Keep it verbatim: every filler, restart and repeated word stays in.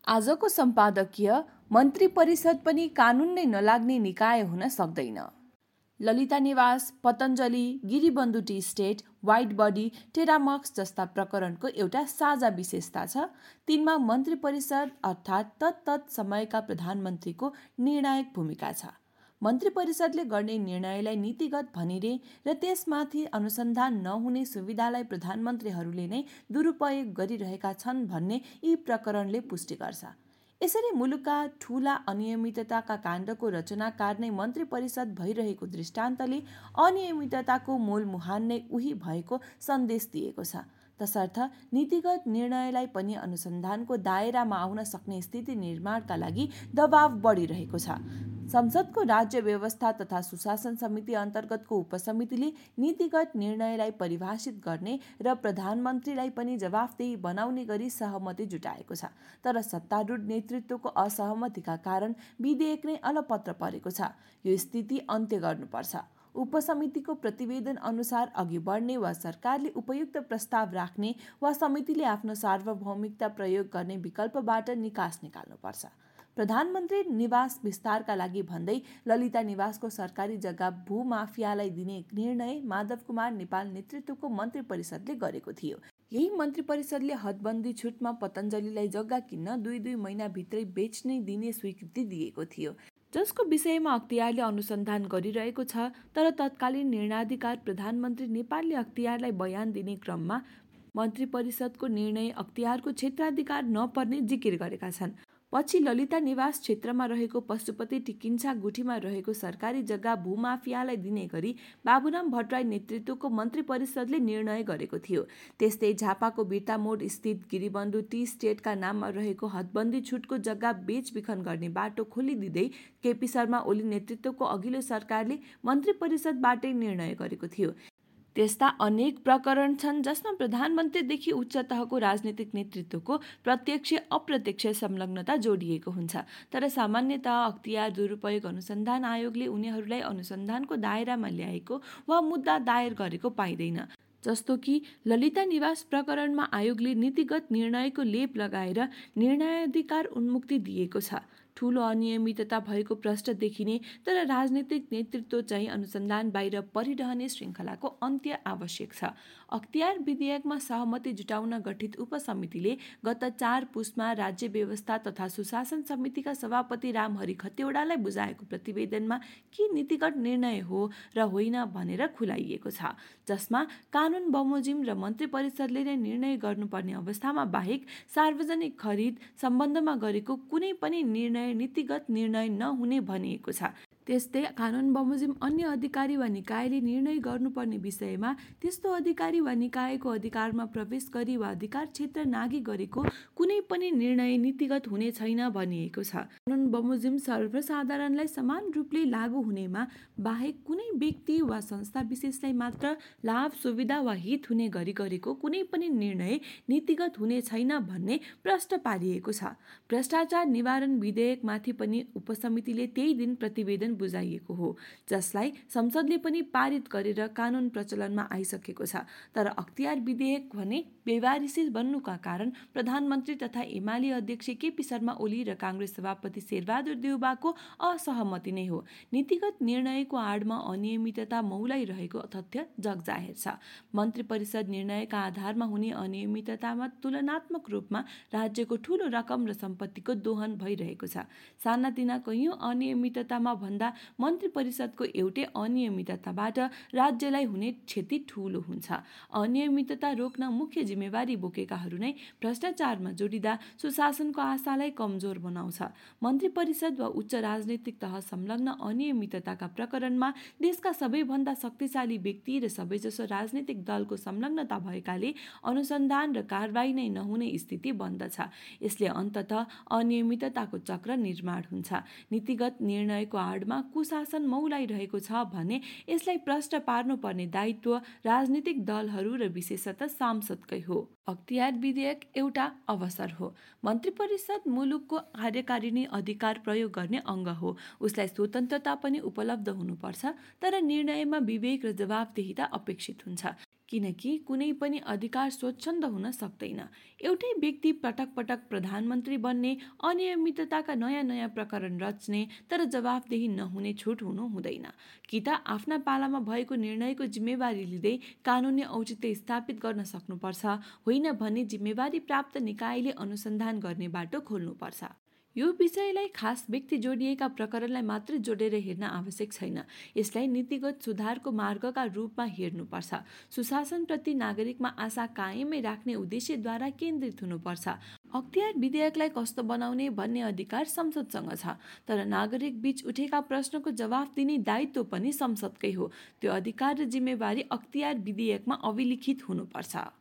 आजको सम्पादकीय मन्त्री परिषद पनि कानुन नै नलाग्ने निकाय हुन सक्दैन। Lalita Niwas, Patanjali, Giribandhu tea estate, white body, Teramax जस्ता प्रकरणको एउटा साझा विशेषता छ। तिनमा मन्त्री परिषद अर्थात् तत्तत समयका प्रधानमन्त्रीको निर्णायक भूमिका छ। मन्त्री परिषदले गर्ने निर्णयलाई नीतिगत भनिने र त्यसमाथि अनुसन्धान नहुने सुविधालाई प्रधानमन्त्रीहरूले नै दुरुपयोग गरिरहेका छन् भन्ने यी प्रकरणले पुष्टि गर्छ। यसरी मुलुकका ठूला अनियमितताका काण्डको रचनाकार नै मन्त्री परिषद भइरहेको दृष्टान्तले अनियमितताको मूल मुहान नै उही भएको सन्देश दिएको छ। तसर्थ नीतिगत निर्णयलाई पनि अनुसन्धानको दायरामा आउन सक्ने स्थिति निर्माणका लागि दबाव बढिरहेको छ। संसदको राज्य व्यवस्था तथा सुशासन समिति अन्तर्गतको उपसमितिले नीतिगत निर्णयलाई परिभाषित गर्ने र प्रधानमन्त्रीलाई पनि जवाफदेही बनाउने गरी सहमति जुटाएको छ। तर सत्तारूढ नेतृत्वको असहमतिका कारण विधेयक नै अलपत्र परेको छ। यो स्थिति अन्त्य गर्नुपर्छ। उपसमितिको प्रतिवेदन अनुसार अघि बढ्ने वा सरकारले उपयुक्त प्रस्ताव राख्ने वा समितिले आफ्नो सार्वभौमिकता प्रयोग गर्ने विकल्पबाट निकास निकाल्नुपर्छ। प्रधानमन्त्री निवास विस्तारका लागि भन्दै ललिता निवासको सरकारी जग्गा भूमाफियालाई दिने निर्णय माधव कुमार नेपाल नेतृत्वको मन्त्री परिषदले गरेको थियो। यही मन्त्री परिषदले हदबन्दी छुटमा पतञ्जलिलाई जग्गा किन्न दुई दुई महिनाभित्रै बेच्नै दिने स्वीकृति दिएको थियो, जसको विषयमा अख्तियारले अनुसन्धान गरिरहेको छ। तर तत्कालीन निर्णयाधिकार प्रधानमन्त्री नेपालले अख्तियारलाई बयान दिने क्रममा मन्त्री परिषदको निर्णय अख्तियारको क्षेत्राधिकार नपर्ने जिकिर गरेका छन्। पछि ललिता निवास क्षेत्रमा रहेको पशुपति टिकिन्छा गुठीमा रहेको सरकारी जग्गा भूमाफियालाई दिने गरी बाबुराम भट्टराई नेतृत्वको मन्त्री परिषदले निर्णय गरेको थियो। त्यस्तै झापाको बिर्तामोड स्थित गिरिबन्धु टी स्टेटका नाममा रहेको हदबन्दी छुटको जग्गा बेचबिखन गर्ने बाटो खोलिदिँदै केपी शर्मा ओली नेतृत्वको अघिल्लो सरकारले मन्त्री परिषदबाटै निर्णय गरेको थियो। त्यस्ता अनेक प्रकरण छन् जसमा प्रधानमन्त्रीदेखि उच्च तहको राजनीतिक नेतृत्वको प्रत्यक्ष अप्रत्यक्ष संलग्नता जोडिएको हुन्छ। तर सामान्यतः अख्तियार दुरुपयोग अनुसन्धान आयोगले उनीहरूलाई अनुसन्धानको दायरामा ल्याएको वा मुद्दा दायर गरेको पाइँदैन। जस्तो कि ललिता निवास प्रकरणमा आयोगले नीतिगत निर्णयको लेप लगाएर निर्णयाधिकार उन्मुक्ति दिएको छ। ठूलो अनियमितता भएको प्रश्न देखिने तर राजनीतिक नेतृत्व चाहिँ अनुसन्धान बाहिर परिरहने श्रृङ्खलाको अन्त्य आवश्यक छ। अख्तियार विधेयकमा सहमति जुटाउन गठित उपसमितिले गत चार पुसमा राज्य व्यवस्था तथा सुशासन समितिका सभापति रामहरि खतिवडालाई बुझाएको प्रतिवेदनमा के नीतिगत निर्णय हो र होइन भनेर खुलाइएको छ, जसमा कानुन बमोजिम र मन्त्री परिषदले नै निर्णय गर्नुपर्ने अवस्थामा बाहेक सार्वजनिक खरिद सम्बन्धमा गरेको कुनै पनि निर्णय नीतिगत निर्णय नहुने भनिएको छ। त्यस्तै कानुन बमोजिम अन्य अधिकारी वा निकायले निर्णय गर्नुपर्ने विषयमा त्यस्तो अधिकारी वा निकायको अधिकारमा प्रवेश गरी वा अधिकार क्षेत्र नाघी गरेको कुनै पनि निर्णय नीतिगत हुने छैन भनिएको छ। कानुन बमोजिम सर्वसाधारणलाई समान रूपले लागू हुनेमा बाहेक कुनै व्यक्ति वा संस्था विशेषलाई मात्र लाभ सुविधा वा हित हुने गरी गरेको कुनै पनि निर्णय नीतिगत हुने छैन भन्ने प्रश्न पारिएको छ। भ्रष्टाचार निवारण विधेयकमाथि पनि उपसमितिले त्यही दिन प्रतिवेदन बुझाइएको हो, जसलाई संसदले पनि पारित गरेर कानुन प्रचलनमा आइसकेको छ। तर अख्तियार विधेयक भने बेवारिसी बन्नुका कारण प्रधानमन्त्री तथा एमाले अध्यक्ष केपी शर्मा ओली र काङ्ग्रेस सभापति शेरबहादुर देउबाको असहमति नै हो। नीतिगत निर्णयको आडमा अनियमितता मौलाइरहेको तथ्य जगजाहेर छ। मन्त्री परिषद निर्णयका आधारमा हुने अनियमिततामा तुलनात्मक रूपमा राज्यको ठूलो रकम र सम्पत्तिको दोहन भइरहेको छ। सानातिना कैयौँ अनियमिततामा भन्दा मन्त्री परिषदको एउटै अनियमितताबाट राज्यलाई हुने क्षति ठूलो हुन्छ। अनियमितता रोक्न मुख्य जिम्मेवारी बोकेकाहरू नै भ्रष्टाचारमा जोडिँदा सुशासनको आशालाई कमजोर बनाउँछ। मन्त्री परिषद वा उच्च राजनीतिक तह संलग्न अनियमितताका प्रकरणमा देशका सबैभन्दा शक्तिशाली व्यक्ति र सबैजसो राजनीतिक दलको संलग्नता भएकाले अनुसन्धान र कारबाही नै नहुने स्थिति बन्दछ। यसले अन्ततः अनियमितताको चक्र निर्माण हुन्छ। नीतिगत निर्णयको आडमा कुशासन मौलाइरहेको छ भने यसलाई प्रश्न पार्नुपर्ने दायित्व राजनीतिक दलहरू र विशेषतः सांसदकै हो। अख्तियार विधेयक एउटा अवसर हो। मन्त्री परिषद मुलुकको कार्यकारिणी अधिकार प्रयोग गर्ने अङ्ग हो। उसलाई स्वतन्त्रता पनि उपलब्ध हुनुपर्छ, तर निर्णयमा विवेक र जवाफदेहिता अपेक्षित हुन्छ। किनकि कुनै पनि अधिकार स्वच्छन्द हुन सक्दैन। एउटै व्यक्ति पटक पटक प्रधानमन्त्री बन्ने, अनियमितताका नयाँ नयाँ प्रकरण रच्ने तर जवाफदेही नहुने छुट हुनु हुँदैन। कि त आफ्ना पालामा भएको निर्णयको जिम्मेवारी लिँदै कानुनी औचित्य स्थापित गर्न सक्नुपर्छ, होइन भने जिम्मेवारी प्राप्त निकायले अनुसन्धान गर्ने बाटो खोल्नुपर्छ। यो विषयलाई खास व्यक्ति जोडिएका प्रकरणलाई मात्रै जोडेर हेर्न आवश्यक छैन। यसलाई नीतिगत सुधारको मार्गका रूपमा हेर्नुपर्छ। सुशासनप्रति नागरिकमा आशा कायमै राख्ने उद्देश्यद्वारा केन्द्रित हुनुपर्छ। अख्तियार विधेयकलाई कस्तो बनाउने भन्ने अधिकार संसदसँग छ, तर नागरिक बीच उठेका प्रश्नको जवाफ दिने दायित्व पनि संसदकै हो। त्यो अधिकार र जिम्मेवारी अख्तियार विधेयकमा अभिलिखित हुनुपर्छ।